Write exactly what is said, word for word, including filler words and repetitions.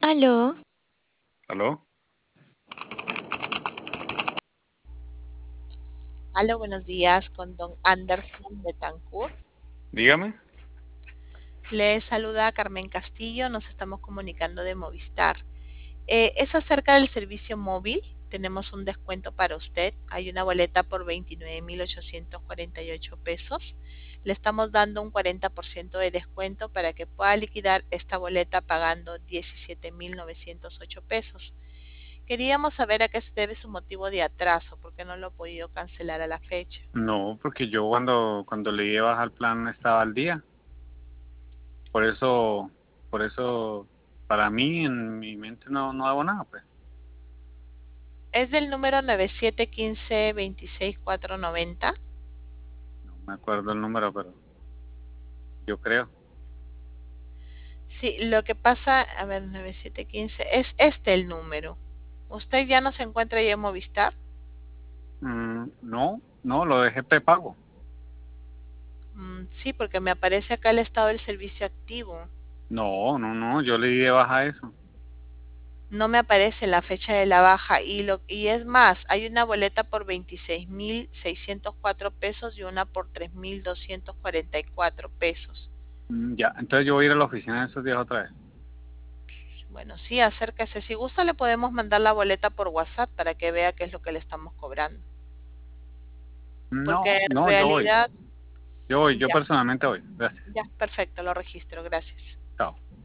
Aló, ¿Aló? Hola, buenos días con don Anderson Betancourt. Dígame. Le saluda Carmen Castillo, nos estamos comunicando de Movistar. Eh, es acerca del servicio móvil, tenemos un descuento para usted, hay una boleta por veintinueve mil ochocientos cuarenta y ocho pesos. Le estamos dando un cuarenta por ciento de descuento para que pueda liquidar esta boleta pagando diecisiete mil novecientos ocho pesos. Queríamos saber a qué se debe su motivo de atraso, porque no lo he podido cancelar a la fecha. No, porque yo cuando, cuando le di de baja al plan estaba al día. Por eso, por eso, para mí, en mi mente no, no hago nada, pues. Es del número nueve siete uno cinco dos seis cuatro nueve cero. No me acuerdo el número, pero yo creo. Sí, lo que pasa, a ver, nueve siete uno cinco, es este el número. ¿Usted ya no se encuentra ya en Movistar? Mm, no, no, lo dejé prepago. Mm, sí, porque me aparece acá el estado del servicio activo. No, no, no, yo le di de baja eso. No me aparece la fecha de la baja y lo y es más, hay una boleta por veintiséis mil seiscientos cuatro pesos y una por tres mil doscientos cuarenta y cuatro pesos. Mm, ya, entonces yo voy a ir a la oficina esos días otra vez. Bueno, sí, acérquese. Si gusta, le podemos mandar la boleta por WhatsApp para que vea qué es lo que le estamos cobrando. Porque No, en no, yo voy. realidad, Yo voy, yo ya, personalmente voy. Gracias. ya, perfecto, lo registro, gracias.